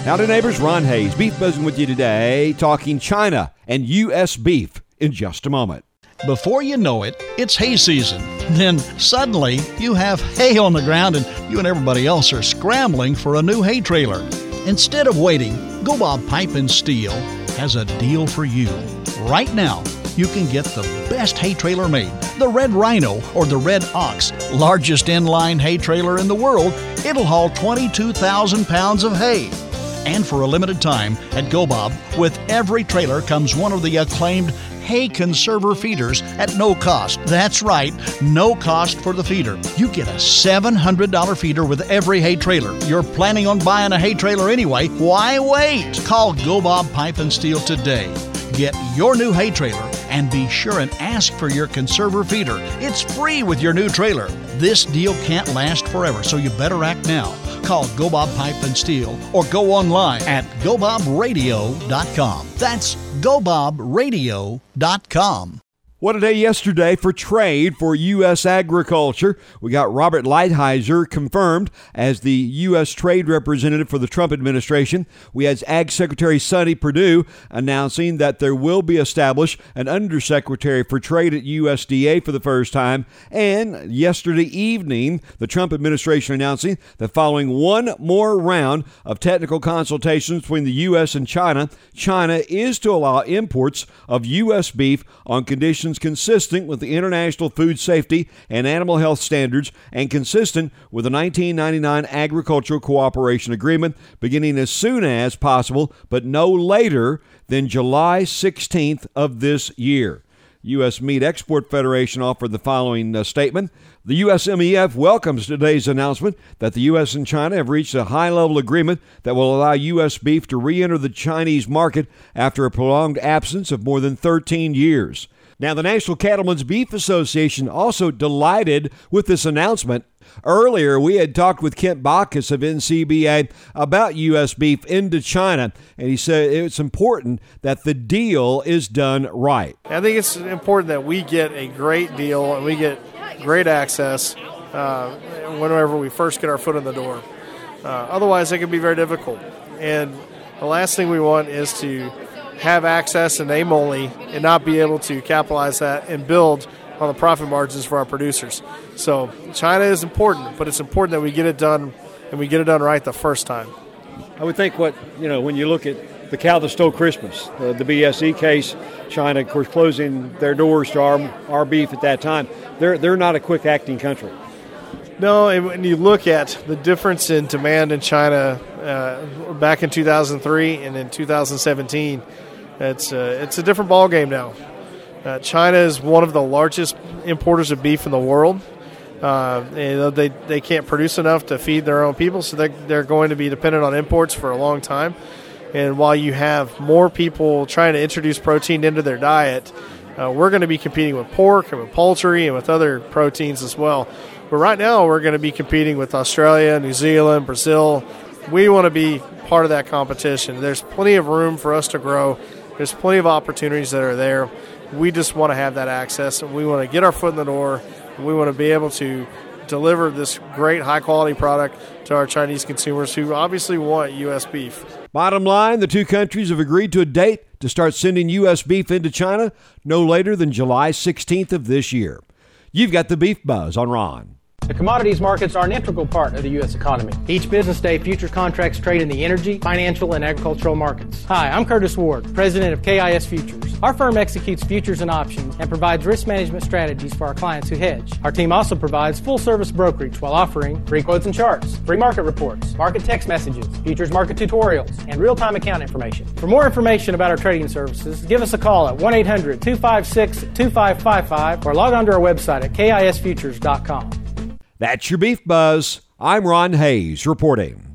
Howdy neighbors, Ron Hayes, Beef Buzzing with you today, talking China and U.S. beef in just a moment. Before you know it, it's hay season. Then suddenly you have hay on the ground and you and everybody else are scrambling for a new hay trailer. Instead of waiting, GoBob Pipe and Steel has a deal for you. Right now, you can get the best hay trailer made, the Red Rhino or the Red Ox, largest inline hay trailer in the world. It'll haul 22,000 pounds of hay. And for a limited time at GoBob, with every trailer comes one of the acclaimed hay conserver feeders at no cost. That's right, no cost for the feeder. You get a $700 feeder with every hay trailer. You're planning on buying a hay trailer anyway. Why wait? Call GoBob Pipe and Steel today. Get your new hay trailer and be sure and ask for your conserver feeder. It's free with your new trailer. This deal can't last forever, so you better act now. Call GoBob Pipe and Steel or go online at GoBobRadio.com. That's GoBobRadio.com. What a day yesterday for trade for U.S. agriculture. We got Robert Lighthizer confirmed as the U.S. trade representative for the Trump administration. We had Ag Secretary Sonny Perdue announcing that there will be established an undersecretary for trade at USDA for the first time. And yesterday evening, the Trump administration announcing that following one more round of technical consultations between the U.S. and China, China is to allow imports of U.S. beef on conditions consistent with the international food safety and animal health standards and consistent with the 1999 Agricultural Cooperation Agreement, beginning as soon as possible, but no later than July 16th of this year. U.S. Meat Export Federation offered the following statement. The USMEF welcomes today's announcement that the U.S. and China have reached a high-level agreement that will allow U.S. beef to re-enter the Chinese market after a prolonged absence of more than 13 years. Now, the National Cattlemen's Beef Association also delighted with this announcement. Earlier, we had talked with Kent Bacchus of NCBA about U.S. beef into China, and he said it's important that the deal is done right. I think it's important that we get a great deal and we get great access whenever we first get our foot in the door. Otherwise, it can be very difficult. And the last thing we want is to have access and name only and not be able to capitalize that and build on the profit margins for our producers. So China is important, but it's important that we get it done and we get it done right the first time. I would think when you look at the cow that stole Christmas, the BSE case, China, of course, closing their doors to our beef at that time, they're not a quick-acting country. No, and when you look at the difference in demand in China back in 2003 and in 2017, it's a different ballgame now. China is one of the largest importers of beef in the world. They can't produce enough to feed their own people, so they're going to be dependent on imports for a long time. And while you have more people trying to introduce protein into their diet, we're going to be competing with pork and with poultry and with other proteins as well. But right now we're going to be competing with Australia, New Zealand, Brazil. We want to be part of that competition. There's plenty of room for us to grow. There's plenty of opportunities that are there. We just want to have that access, and we want to get our foot in the door, and we want to be able to deliver this great high-quality product to our Chinese consumers who obviously want U.S. beef. Bottom line, the two countries have agreed to a date to start sending U.S. beef into China no later than July 16th of this year. You've got the Beef Buzz on Ron. The commodities markets are an integral part of the U.S. economy. Each business day, futures contracts trade in the energy, financial, and agricultural markets. Hi, I'm Curtis Ward, president of KIS Futures. Our firm executes futures and options and provides risk management strategies for our clients who hedge. Our team also provides full-service brokerage while offering free quotes and charts, free market reports, market text messages, futures market tutorials, and real-time account information. For more information about our trading services, give us a call at 1-800-256-2555 or log on to our website at KISFutures.com. That's your Beef Buzz. I'm Ron Hayes reporting.